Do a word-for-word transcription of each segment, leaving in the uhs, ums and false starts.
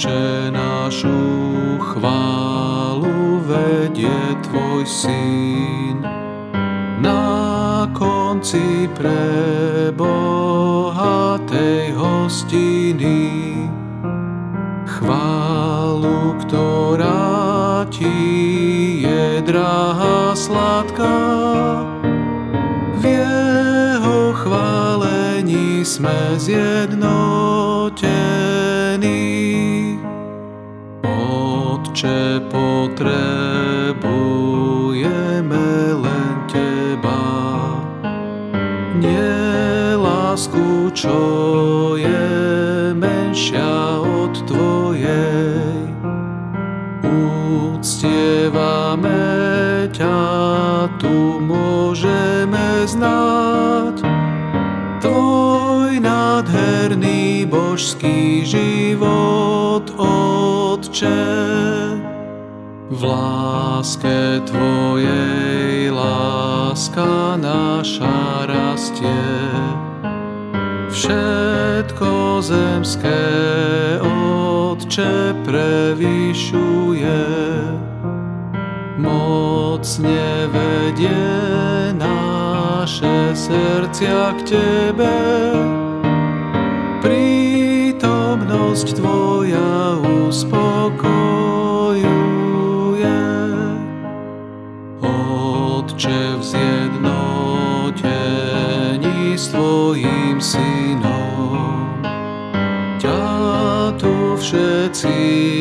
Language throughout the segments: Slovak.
Otče, našu chválu vedie Tvoj Syn. Na konci prebohatej hostiny chválu, ktorá Ti je drahá, sladká. V Jeho chválení sme zjednotení. Otče, potrebujeme len Teba, nie lásku, čo je menšia od Tvojej. Uctievame ťa, tu môžeme znať Tvoj nádherný božský život, Otče. V láske Tvojej láska naša rastie, všetko zemské, Otče, prevyšuje. Mocne vedie naše srdcia k Tebe, prítomnosť Tvoja uspokojuje. Otče, v zjednotení s Tvojím Synom ťa tu všetci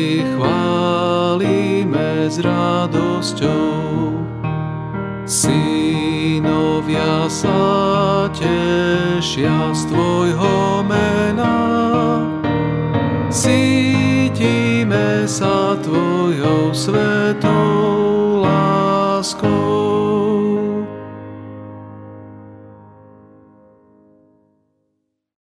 chválime s radosťou. Synovia sa tešia z Tvojho mena, cítime sa Tvojou svetou